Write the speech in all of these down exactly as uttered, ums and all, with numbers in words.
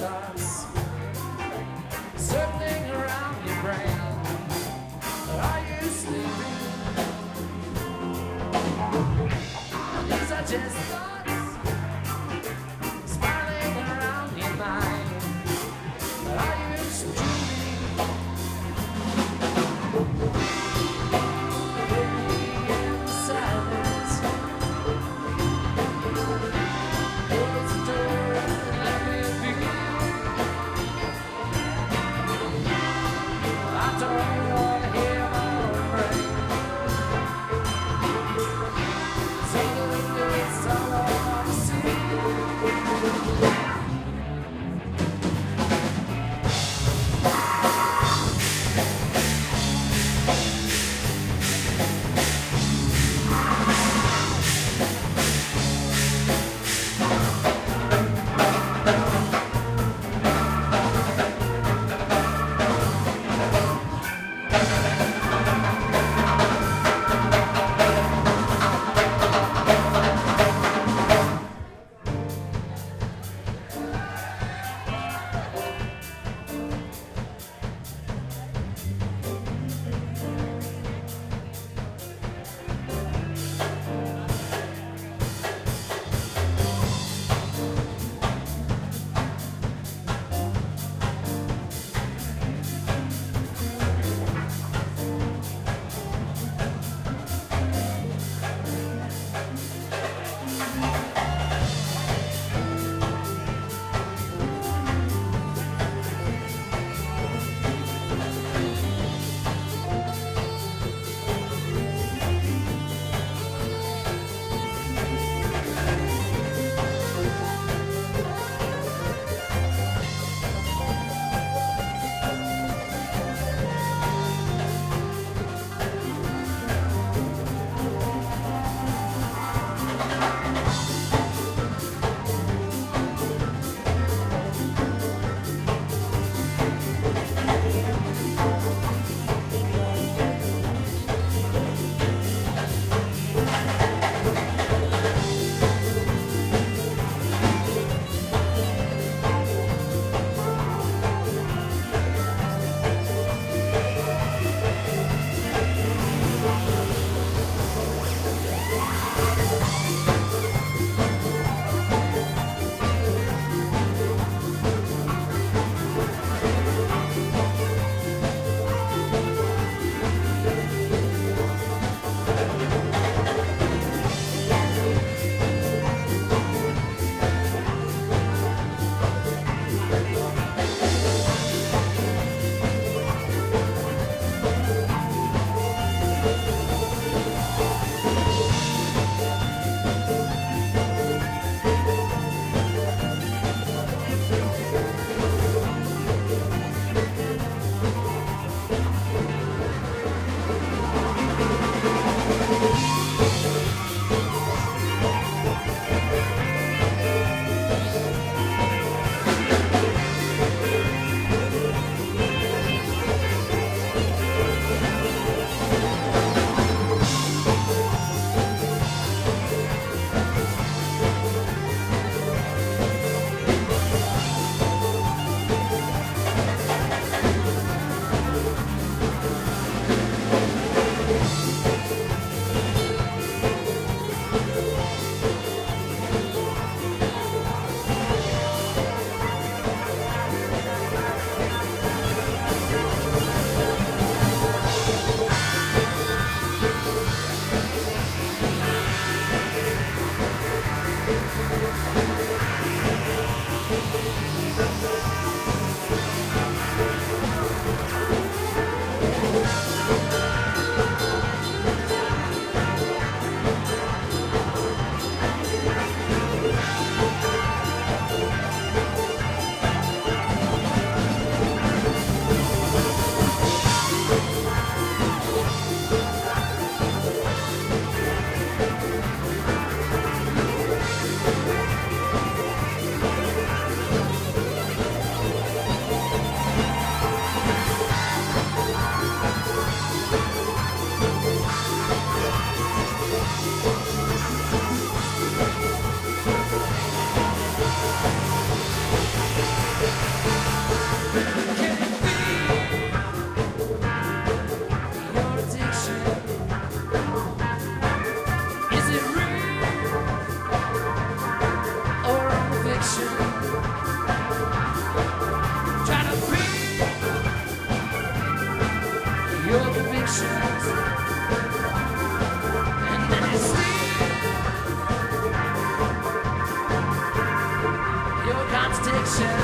thoughts circling around your brain. Are you sleeping? These are just thoughts spiraling around your mind. Are you dreaming? In silence, close the door and let me be. I don't want to hear my own brain. So the window is all I want to see. Can it be your addiction? Is it real or fiction? Try to free your convictions, and then you sleep your contradiction.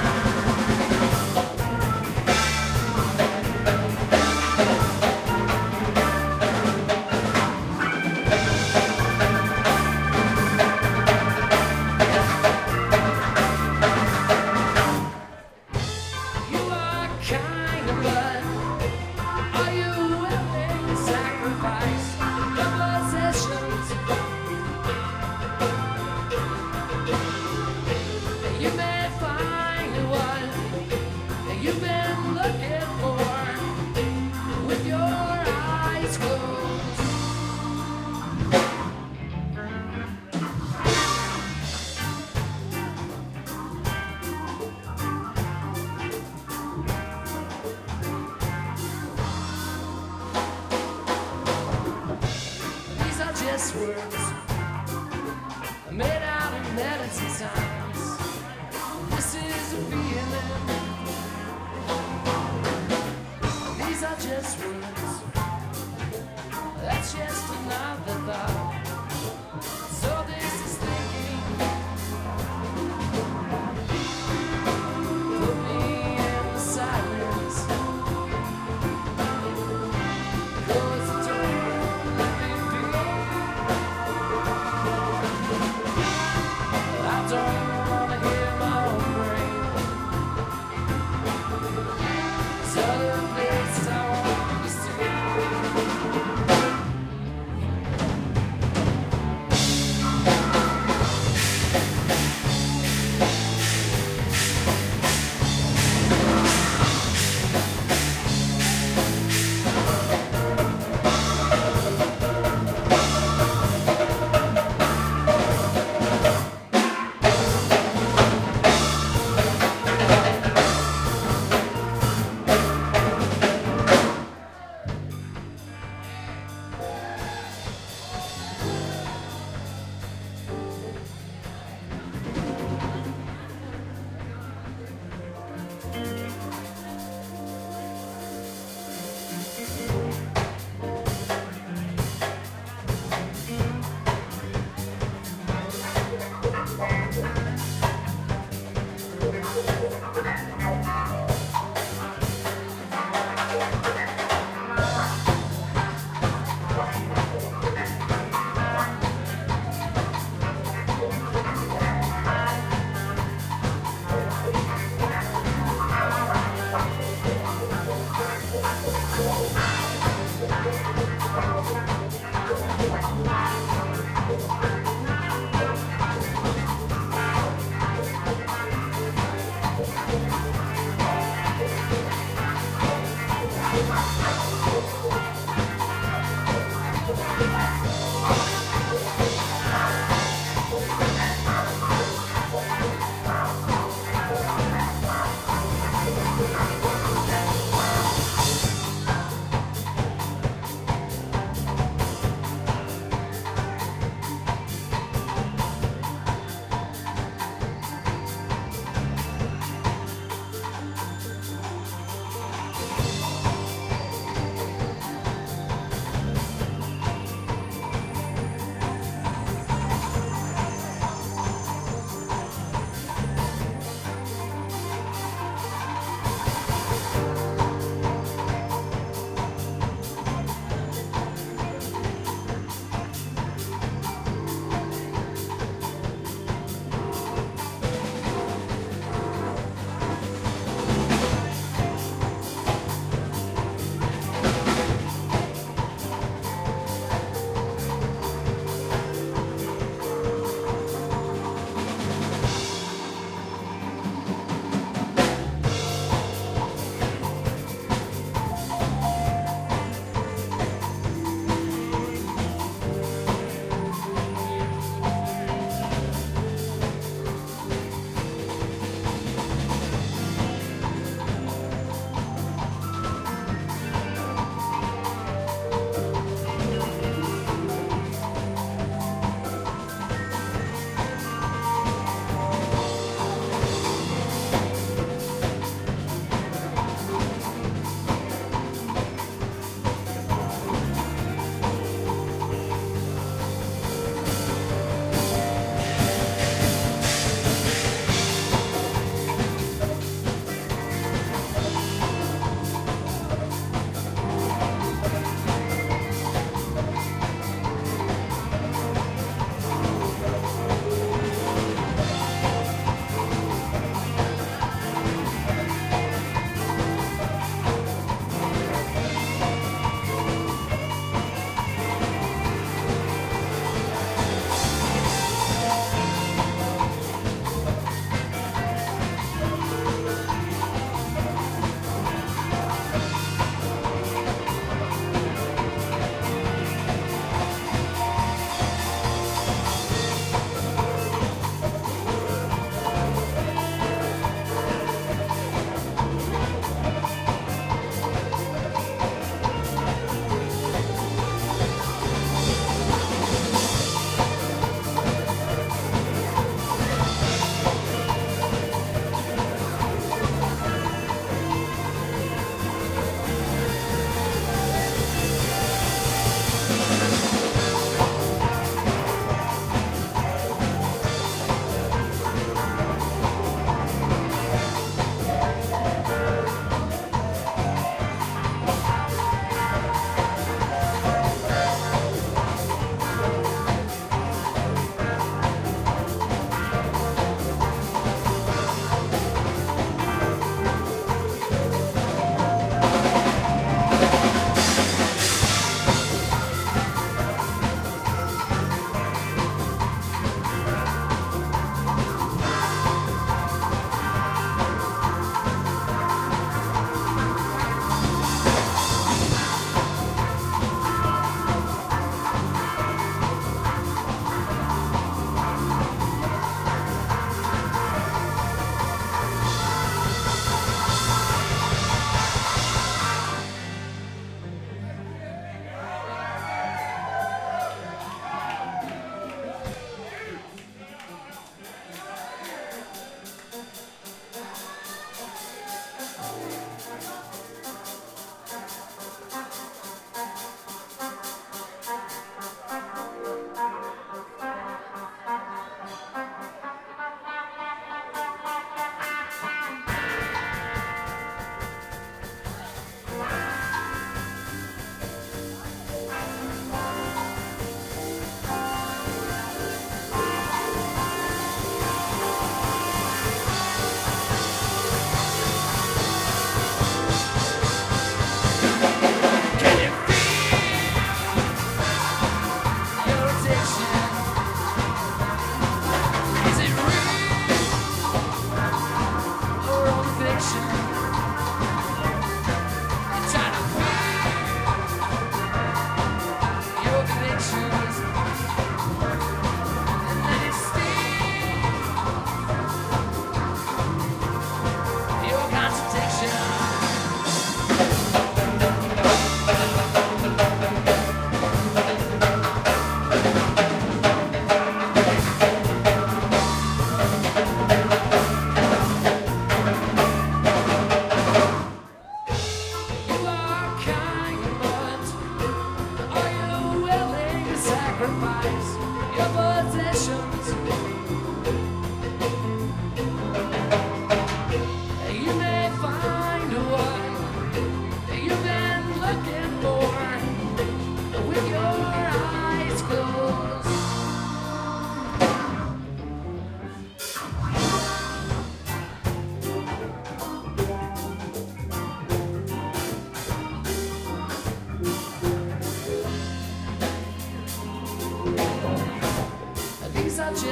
You are kind of bud. Are you willing to sacrifice your possessions? You may find the one that you've been looking for with your eyes closed. These are just words made out of medicine times. This is a feeling. These are just words. That's just another thought. So this is thinking. Put me in the silence. Close the door. Let me be. I don't wanna hear my own brain. There's other places I want to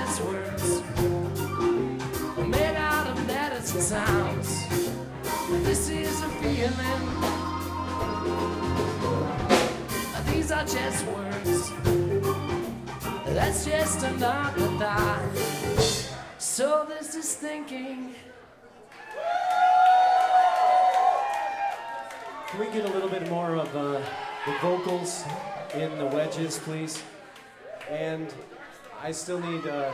just words made out of letters and sounds. This is a feeling. These are just words. That's just another thought. So this is thinking. Can we get a little bit more of uh, the vocals in the wedges, please? And I still need, uh,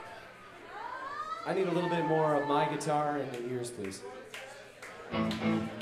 I need a little bit more of my guitar in the ears, please.